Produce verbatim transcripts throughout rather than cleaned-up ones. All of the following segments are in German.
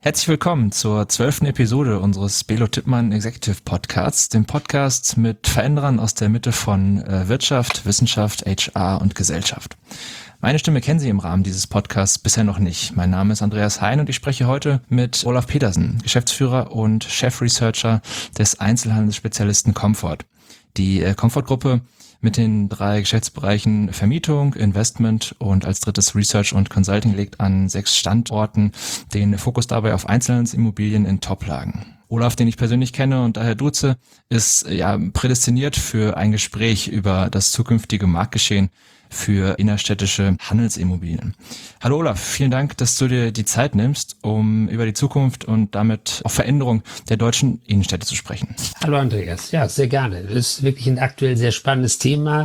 Herzlich willkommen zur zwölften Episode unseres Belo Tippmann Executive Podcasts, dem Podcast mit Veränderern aus der Mitte von äh, Wirtschaft, Wissenschaft, H R und Gesellschaft. Meine Stimme kennen Sie im Rahmen dieses Podcasts bisher noch nicht. Mein Name ist Andreas Hein und ich spreche heute mit Olaf Petersen, Geschäftsführer und Chefresearcher des Einzelhandelsspezialisten Comfort. Die äh, Comfort-Gruppe mit den drei Geschäftsbereichen Vermietung, Investment und als drittes Research und Consulting legt an sechs Standorten den Fokus dabei auf Einzelhandelsimmobilien in Toplagen. Olaf, den ich persönlich kenne und daher duze, ist ja prädestiniert für ein Gespräch über das zukünftige Marktgeschehen für innerstädtische Handelsimmobilien. Hallo Olaf, vielen Dank, dass du dir die Zeit nimmst, um über die Zukunft und damit auch Veränderung der deutschen Innenstädte zu sprechen. Hallo Andreas, ja, sehr gerne. Das ist wirklich ein aktuell sehr spannendes Thema.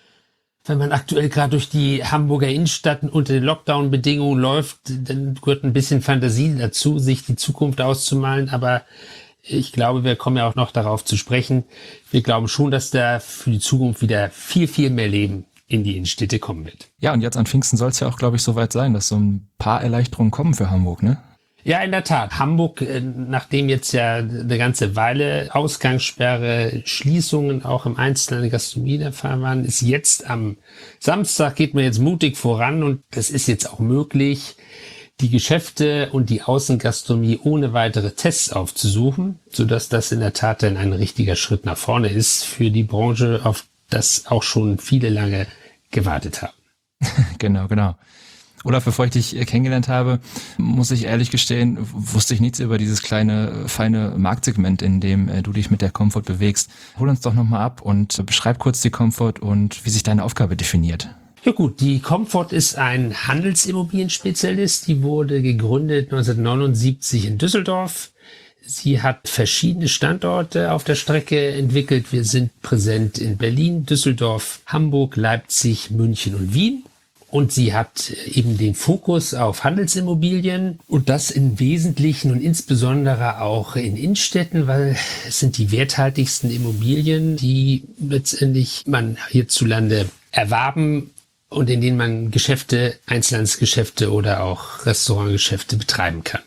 Wenn man aktuell gerade durch die Hamburger Innenstadt unter den Lockdown-Bedingungen läuft, dann gehört ein bisschen Fantasie dazu, sich die Zukunft auszumalen, aber ich glaube, wir kommen ja auch noch darauf zu sprechen. Wir glauben schon, dass da für die Zukunft wieder viel, viel mehr Leben in die Innenstädte kommen wird. Ja, und jetzt an Pfingsten soll es ja auch, glaube ich, soweit sein, dass so ein paar Erleichterungen kommen für Hamburg, ne? Ja, in der Tat. Hamburg, nachdem jetzt ja eine ganze Weile Ausgangssperre, Schließungen auch im Einzelhandel Gastronomie der Fall waren, ist jetzt am Samstag, geht man jetzt mutig voran und das ist jetzt auch möglich, die Geschäfte und die Außengastronomie ohne weitere Tests aufzusuchen, sodass das in der Tat dann ein richtiger Schritt nach vorne ist für die Branche, auf das auch schon viele lange gewartet haben. Genau, genau. Olaf, bevor ich dich kennengelernt habe, muss ich ehrlich gestehen, wusste ich nichts über dieses kleine, feine Marktsegment, in dem du dich mit der Comfort bewegst. Hol uns doch nochmal ab und beschreib kurz die Comfort und wie sich deine Aufgabe definiert. Ja gut, die Comfort ist ein Handelsimmobilienspezialist. Die wurde gegründet neunzehnhundertneunundsiebzig in Düsseldorf. Sie hat verschiedene Standorte auf der Strecke entwickelt. Wir sind präsent in Berlin, Düsseldorf, Hamburg, Leipzig, München und Wien. Und sie hat eben den Fokus auf Handelsimmobilien und das im Wesentlichen und insbesondere auch in Innenstädten, weil es sind die werthaltigsten Immobilien, die letztendlich man hierzulande erwerben und in denen man Geschäfte, Einzelhandelsgeschäfte oder auch Restaurantgeschäfte betreiben kann.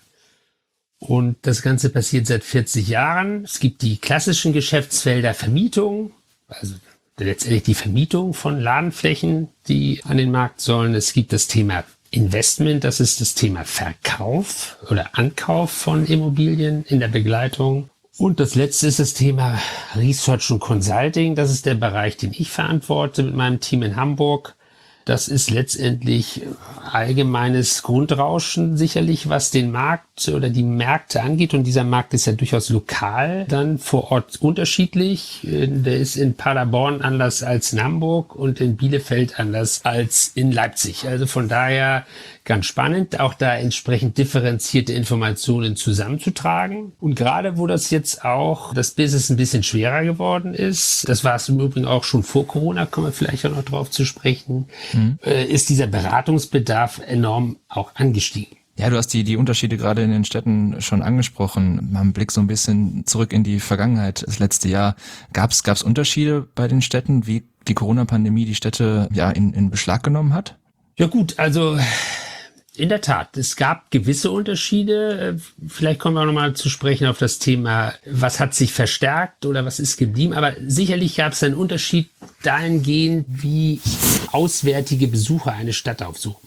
Und das Ganze passiert seit vierzig Jahren. Es gibt die klassischen Geschäftsfelder Vermietung, also letztendlich die Vermietung von Ladenflächen, die an den Markt sollen. Es gibt das Thema Investment, das ist das Thema Verkauf oder Ankauf von Immobilien in der Begleitung. Und das letzte ist das Thema Research und Consulting. Das ist der Bereich, den ich verantworte mit meinem Team in Hamburg. Das ist letztendlich allgemeines Grundrauschen sicherlich, was den Markt oder die Märkte angeht. Und dieser Markt ist ja durchaus lokal dann vor Ort unterschiedlich. Der ist in Paderborn anders als in Hamburg und in Bielefeld anders als in Leipzig. Also von daher ganz spannend, auch da entsprechend differenzierte Informationen zusammenzutragen. Und gerade wo das jetzt auch das Business ein bisschen schwerer geworden ist, das war es im Übrigen auch schon vor Corona, kommen wir vielleicht auch noch drauf zu sprechen, mhm. äh, ist dieser Beratungsbedarf enorm auch angestiegen. Ja, du hast die, die Unterschiede gerade in den Städten schon angesprochen. Mal einen Blick so ein bisschen zurück in die Vergangenheit, das letzte Jahr. Gab es gab's Unterschiede bei den Städten, wie die Corona-Pandemie die Städte ja in, in Beschlag genommen hat? Ja gut, also in der Tat, es gab gewisse Unterschiede. Vielleicht kommen wir auch nochmal zu sprechen auf das Thema, was hat sich verstärkt oder was ist geblieben. Aber sicherlich gab es einen Unterschied dahingehend, wie auswärtige Besucher eine Stadt aufsuchen.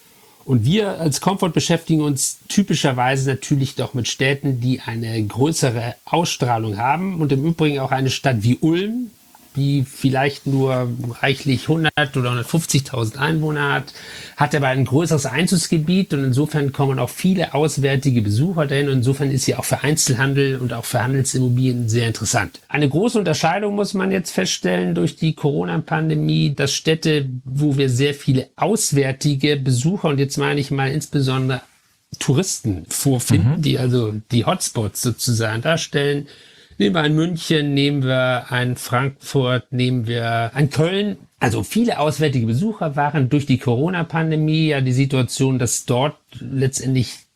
Und wir als Comfort beschäftigen uns typischerweise natürlich doch mit Städten, die eine größere Ausstrahlung haben. Und im Übrigen auch eine Stadt wie Ulm, die vielleicht nur reichlich hundert oder hundertfünfzigtausend Einwohner hat, hat aber ein größeres Einzugsgebiet und insofern kommen auch viele auswärtige Besucher dahin und insofern ist sie auch für Einzelhandel und auch für Handelsimmobilien sehr interessant. Eine große Unterscheidung muss man jetzt feststellen durch die Corona-Pandemie, dass Städte, wo wir sehr viele auswärtige Besucher und jetzt meine ich mal insbesondere Touristen vorfinden, mhm. die also die Hotspots sozusagen darstellen. Nehmen wir ein München, nehmen wir ein Frankfurt, nehmen wir ein Köln. Also viele auswärtige Besucher waren durch die Corona-Pandemie ja die Situation, dass dort letztendlich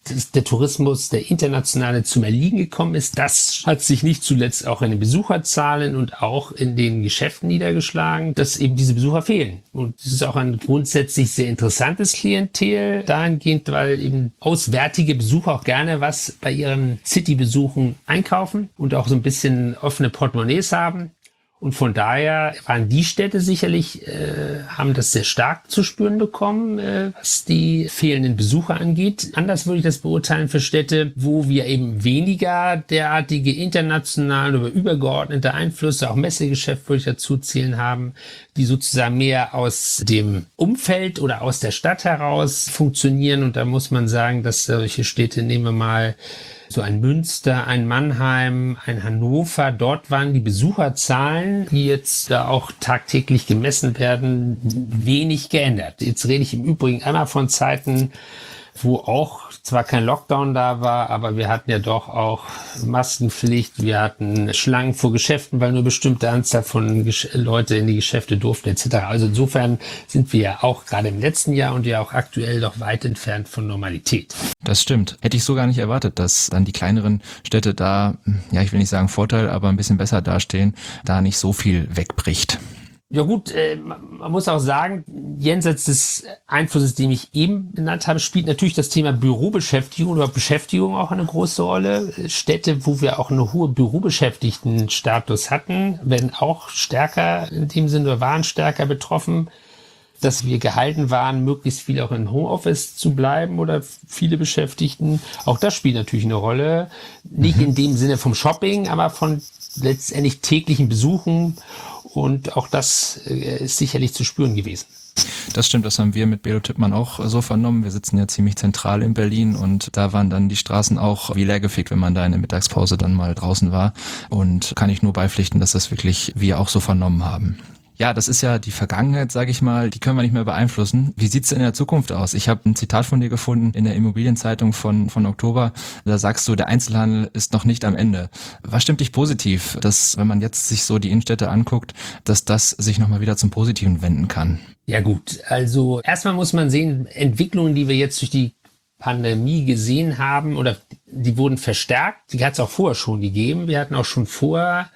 dass der Tourismus, der internationale, zum Erliegen gekommen ist. Das hat sich nicht zuletzt auch in den Besucherzahlen und auch in den Geschäften niedergeschlagen, dass eben diese Besucher fehlen. Und es ist auch ein grundsätzlich sehr interessantes Klientel dahingehend, weil eben auswärtige Besucher auch gerne was bei ihren City-Besuchen einkaufen und auch so ein bisschen offene Portemonnaies haben. Und von daher waren die Städte sicherlich, äh, haben das sehr stark zu spüren bekommen, äh, was die fehlenden Besucher angeht. Anders würde ich das beurteilen für Städte, wo wir eben weniger derartige internationale oder übergeordnete Einflüsse, auch Messegeschäft würde ich dazu zählen haben, die sozusagen mehr aus dem Umfeld oder aus der Stadt heraus funktionieren. Und da muss man sagen, dass solche Städte, nehmen wir mal so ein Münster, ein Mannheim, ein Hannover, dort waren die Besucherzahlen, die jetzt da auch tagtäglich gemessen werden, wenig geändert. Jetzt rede ich im Übrigen einmal von Zeiten, wo auch zwar kein Lockdown da war, aber wir hatten ja doch auch Maskenpflicht, wir hatten Schlangen vor Geschäften, weil nur bestimmte Anzahl von Gesch- Leute in die Geschäfte durften et cetera. Also insofern sind wir ja auch gerade im letzten Jahr und ja auch aktuell noch weit entfernt von Normalität. Das stimmt. Hätte ich so gar nicht erwartet, dass dann die kleineren Städte da, ja, ich will nicht sagen Vorteil, aber ein bisschen besser dastehen, da nicht so viel wegbricht. Ja gut, äh, man muss auch sagen, jenseits des Einflusses, den ich eben genannt habe, spielt natürlich das Thema Bürobeschäftigung oder Beschäftigung auch eine große Rolle. Städte, wo wir auch eine hohe Bürobeschäftigtenstatus hatten, werden auch stärker in dem Sinne, waren stärker betroffen, dass wir gehalten waren, möglichst viel auch in Homeoffice zu bleiben oder viele Beschäftigten. Auch das spielt natürlich eine Rolle. Nicht in dem Sinne vom Shopping, aber von letztendlich täglichen Besuchen. Und auch das ist sicherlich zu spüren gewesen. Das stimmt, das haben wir mit Belo Tippmann auch so vernommen. Wir sitzen ja ziemlich zentral in Berlin und da waren dann die Straßen auch wie leergefegt, wenn man da in der Mittagspause dann mal draußen war. Und kann ich nur beipflichten, dass das wirklich wir auch so vernommen haben. Ja, das ist ja die Vergangenheit, sage ich mal, die können wir nicht mehr beeinflussen. Wie sieht's denn in der Zukunft aus? Ich habe ein Zitat von dir gefunden in der Immobilienzeitung von von Oktober. Da sagst du, der Einzelhandel ist noch nicht am Ende. Was stimmt dich positiv, dass, wenn man jetzt sich so die Innenstädte anguckt, dass das sich nochmal wieder zum Positiven wenden kann? Ja gut, also erstmal muss man sehen, Entwicklungen, die wir jetzt durch die Pandemie gesehen haben, oder die wurden verstärkt, die hat es auch vorher schon gegeben. Wir hatten auch schon vorher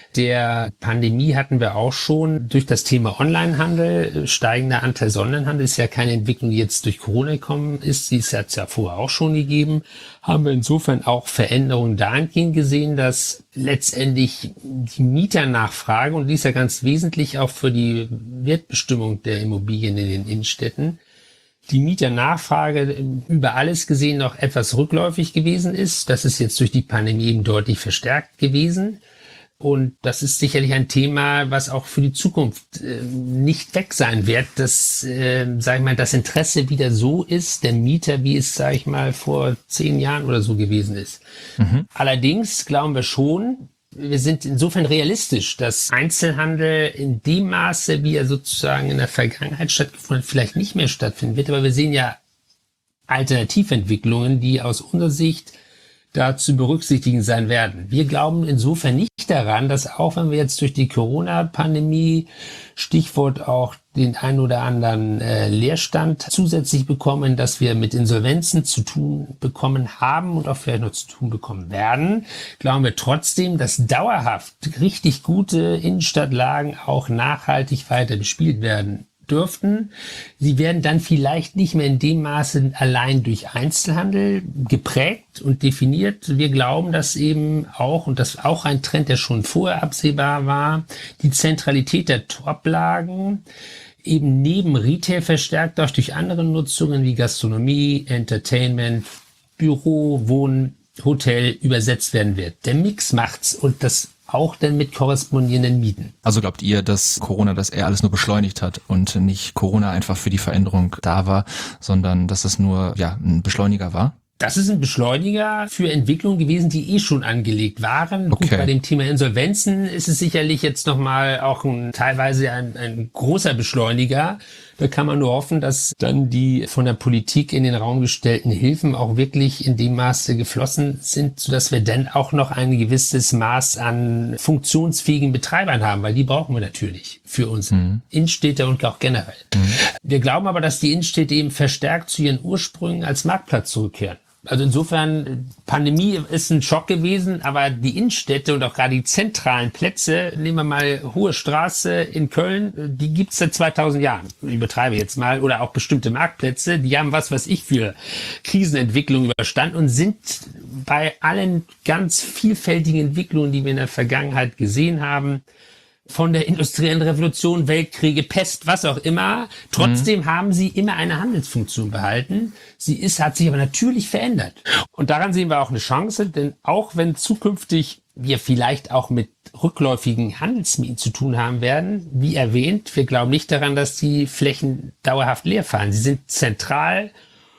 der Pandemie hatten wir auch schon durch das Thema Onlinehandel, steigender Anteil Onlinehandel ist ja keine Entwicklung, die jetzt durch Corona gekommen ist, die hat es ja vorher auch schon gegeben, haben wir insofern auch Veränderungen dahingehend gesehen, dass letztendlich die Mieternachfrage, und die ist ja ganz wesentlich auch für die Wertbestimmung der Immobilien in den Innenstädten, die Mieternachfrage über alles gesehen noch etwas rückläufig gewesen ist. Das ist jetzt durch die Pandemie eben deutlich verstärkt gewesen. Und das ist sicherlich ein Thema, was auch für die Zukunft äh, nicht weg sein wird, dass, äh, sag ich mal, das Interesse wieder so ist, der Mieter, wie es, sag ich mal, vor zehn Jahren oder so gewesen ist. Mhm. Allerdings glauben wir schon, wir sind insofern realistisch, dass Einzelhandel in dem Maße, wie er sozusagen in der Vergangenheit stattgefunden hat, vielleicht nicht mehr stattfinden wird. Aber wir sehen ja Alternativentwicklungen, die aus unserer Sicht da zu berücksichtigen sein werden. Wir glauben insofern nicht daran, dass auch wenn wir jetzt durch die Corona-Pandemie, Stichwort auch den ein oder anderen äh, Leerstand zusätzlich bekommen, dass wir mit Insolvenzen zu tun bekommen haben und auch vielleicht noch zu tun bekommen werden, glauben wir trotzdem, dass dauerhaft richtig gute Innenstadtlagen auch nachhaltig weiter bespielt werden dürften. Sie werden dann vielleicht nicht mehr in dem Maße allein durch Einzelhandel geprägt und definiert. Wir glauben, dass eben auch, und das auch ein Trend, der schon vorher absehbar war, die Zentralität der Toplagen eben neben Retail verstärkt auch durch andere Nutzungen wie Gastronomie, Entertainment, Büro, Wohnen, Hotel übersetzt werden wird. Der Mix macht's und das auch dann mit korrespondierenden Mieten. Also glaubt ihr, dass Corona das eher alles nur beschleunigt hat und nicht Corona einfach für die Veränderung da war, sondern dass es nur ja ein Beschleuniger war? Das ist ein Beschleuniger für Entwicklungen gewesen, die eh schon angelegt waren. Okay. Gut, bei dem Thema Insolvenzen ist es sicherlich jetzt nochmal auch ein, teilweise ein, ein großer Beschleuniger. Da kann man nur hoffen, dass dann die von der Politik in den Raum gestellten Hilfen auch wirklich in dem Maße geflossen sind, sodass wir dann auch noch ein gewisses Maß an funktionsfähigen Betreibern haben, weil die brauchen wir natürlich für unsere mhm. Innenstädte und auch generell. Mhm. Wir glauben aber, dass die Innenstädte eben verstärkt zu ihren Ursprüngen als Marktplatz zurückkehren. Also insofern, Pandemie ist ein Schock gewesen, aber die Innenstädte und auch gerade die zentralen Plätze, nehmen wir mal Hohe Straße in Köln, die gibt's seit zweitausend Jahren. Ich übertreibe jetzt mal. Oder auch bestimmte Marktplätze, die haben was, was ich für Krisenentwicklung überstanden und sind bei allen ganz vielfältigen Entwicklungen, die wir in der Vergangenheit gesehen haben, von der industriellen Revolution, Weltkriege, Pest, was auch immer. Trotzdem mhm. haben sie immer eine Handelsfunktion behalten. Sie ist, hat sich aber natürlich verändert. Und daran sehen wir auch eine Chance, denn auch wenn zukünftig wir vielleicht auch mit rückläufigen Handelsmieten zu tun haben werden, wie erwähnt, wir glauben nicht daran, dass die Flächen dauerhaft leer fallen. Sie sind zentral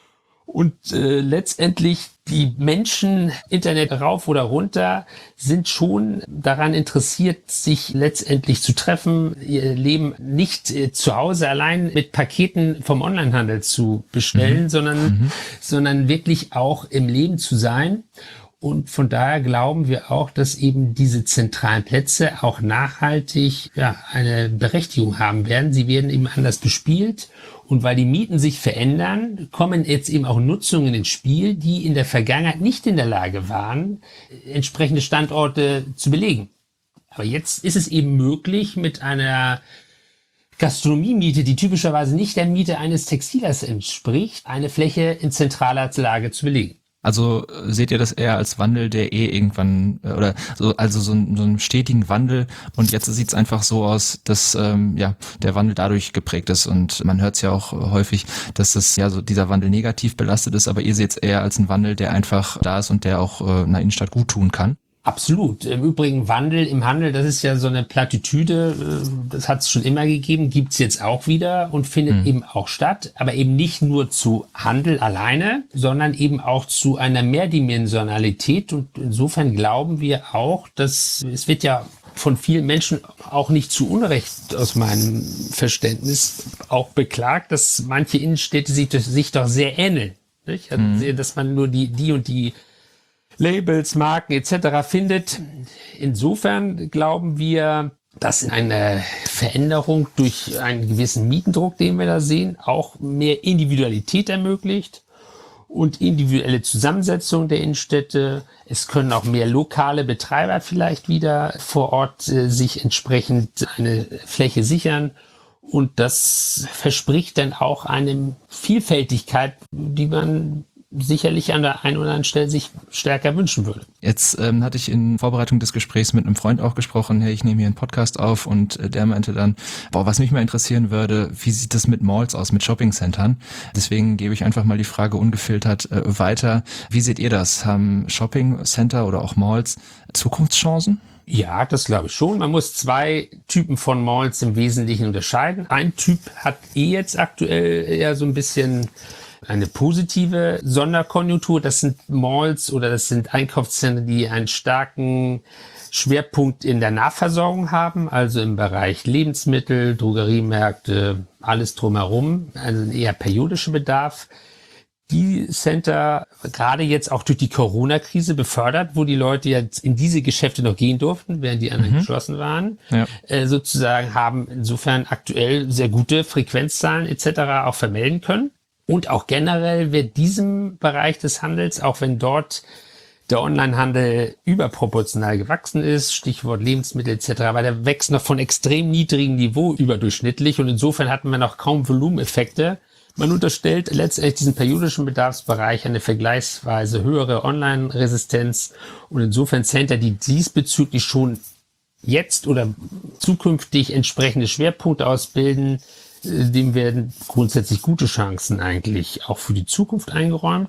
und äh, letztendlich die Menschen, Internet rauf oder runter, sind schon daran interessiert, sich letztendlich zu treffen, ihr Leben nicht äh, zu Hause allein mit Paketen vom Onlinehandel zu bestellen, mhm. sondern, mhm. sondern wirklich auch im Leben zu sein. Und von daher glauben wir auch, dass eben diese zentralen Plätze auch nachhaltig ja, eine Berechtigung haben werden. Sie werden eben anders bespielt. Und weil die Mieten sich verändern, kommen jetzt eben auch Nutzungen ins Spiel, die in der Vergangenheit nicht in der Lage waren, entsprechende Standorte zu belegen. Aber jetzt ist es eben möglich, mit einer Gastronomiemiete, die typischerweise nicht der Miete eines Textilers entspricht, eine Fläche in zentraler Lage zu belegen. Also seht ihr das eher als Wandel, der eh irgendwann äh, oder so, also so, ein, so einen stetigen Wandel, und jetzt sieht es einfach so aus, dass ähm, ja der Wandel dadurch geprägt ist, und man hört es ja auch häufig, dass das ja so dieser Wandel negativ belastet ist, aber ihr seht es eher als einen Wandel, der einfach da ist und der auch äh, einer Innenstadt gut tun kann. Absolut. Im Übrigen Wandel im Handel, das ist ja so eine Plattitüde, das hat es schon immer gegeben, gibt's jetzt auch wieder und findet mhm. eben auch statt, aber eben nicht nur zu Handel alleine, sondern eben auch zu einer Mehrdimensionalität, und insofern glauben wir auch, dass es wird ja von vielen Menschen auch nicht zu Unrecht aus meinem Verständnis auch beklagt, dass manche Innenstädte sich, sich doch sehr ähneln. Nicht? Also, mhm. dass man nur die, die und die Labels, Marken et cetera findet. Insofern glauben wir, dass eine Veränderung durch einen gewissen Mietendruck, den wir da sehen, auch mehr Individualität ermöglicht und individuelle Zusammensetzung der Innenstädte. Es können auch mehr lokale Betreiber vielleicht wieder vor Ort äh, sich entsprechend eine Fläche sichern. Und das verspricht dann auch eine Vielfältigkeit, die man sicherlich an der einen oder anderen Stelle sich stärker wünschen würde. Jetzt ähm, hatte ich in Vorbereitung des Gesprächs mit einem Freund auch gesprochen, hey, ich nehme hier einen Podcast auf, und äh, der meinte dann, boah, was mich mal interessieren würde, wie sieht das mit Malls aus, mit Shoppingcentern? Deswegen gebe ich einfach mal die Frage ungefiltert äh, weiter. Wie seht ihr das? Haben Shoppingcenter oder auch Malls Zukunftschancen? Ja, das glaube ich schon. Man muss zwei Typen von Malls im Wesentlichen unterscheiden. Ein Typ hat eh jetzt aktuell eher so ein bisschen eine positive Sonderkonjunktur. Das sind Malls oder das sind Einkaufszentren, die einen starken Schwerpunkt in der Nahversorgung haben, also im Bereich Lebensmittel, Drogeriemärkte, alles drumherum, also ein eher periodischer Bedarf. Die Center, gerade jetzt auch durch die Corona-Krise befördert, wo die Leute jetzt in diese Geschäfte noch gehen durften, während die anderen mhm. geschlossen waren, ja. äh, sozusagen haben insofern aktuell sehr gute Frequenzzahlen et cetera auch vermelden können. Und auch generell wird diesem Bereich des Handels, auch wenn dort der Onlinehandel überproportional gewachsen ist, Stichwort Lebensmittel et cetera, aber der wächst noch von extrem niedrigem Niveau überdurchschnittlich, und insofern hatten wir noch kaum Volumeneffekte. Man unterstellt letztendlich diesen periodischen Bedarfsbereich eine vergleichsweise höhere Online-Resistenz, und insofern Center, die diesbezüglich schon jetzt oder zukünftig entsprechende Schwerpunkte ausbilden, dem werden grundsätzlich gute Chancen eigentlich auch für die Zukunft eingeräumt.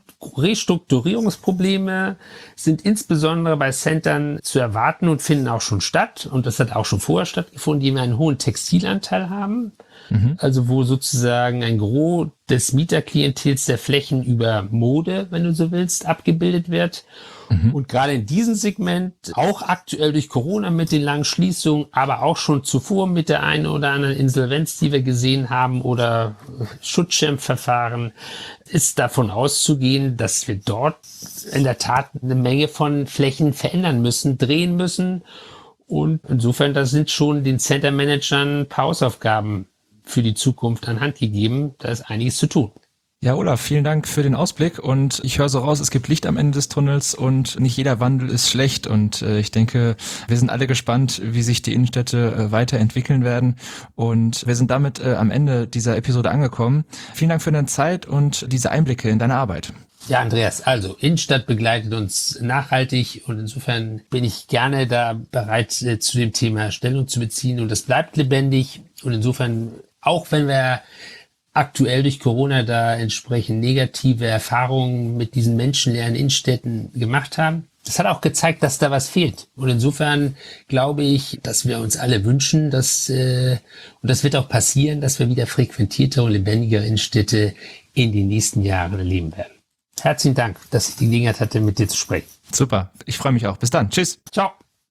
Restrukturierungsprobleme sind insbesondere bei Centern zu erwarten und finden auch schon statt. Und das hat auch schon vorher stattgefunden, die einen hohen Textilanteil haben. Mhm. Also wo sozusagen ein Gros des Mieterklientels der Flächen über Mode, wenn du so willst, abgebildet wird. Mhm. Und gerade in diesem Segment, auch aktuell durch Corona mit den langen Schließungen, aber auch schon zuvor mit der einen oder anderen Insolvenz, die wir gesehen haben, oder Schutzschirmverfahren, ist davon auszugehen, dass wir dort in der Tat eine Menge von Flächen verändern müssen, drehen müssen. Und insofern, da sind schon den Center-Managern ein paar Hausaufgaben für die Zukunft an Hand gegeben. Da ist einiges zu tun. Ja, Olaf, vielen Dank für den Ausblick und ich höre so raus, es gibt Licht am Ende des Tunnels und nicht jeder Wandel ist schlecht und äh, ich denke, wir sind alle gespannt, wie sich die Innenstädte äh, weiterentwickeln werden und wir sind damit äh, am Ende dieser Episode angekommen. Vielen Dank für deine Zeit und diese Einblicke in deine Arbeit. Ja, Andreas, also Innenstadt begleitet uns nachhaltig und insofern bin ich gerne da bereit, äh, zu dem Thema Stellung zu beziehen und das bleibt lebendig und insofern, auch wenn wir aktuell durch Corona da entsprechend negative Erfahrungen mit diesen menschenleeren Innenstädten gemacht haben. Das hat auch gezeigt, dass da was fehlt. Und insofern glaube ich, dass wir uns alle wünschen, dass, äh, und das wird auch passieren, dass wir wieder frequentiertere und lebendigere Innenstädte in den nächsten Jahren erleben werden. Herzlichen Dank, dass ich die Gelegenheit hatte, mit dir zu sprechen. Super, ich freue mich auch. Bis dann. Tschüss. Ciao.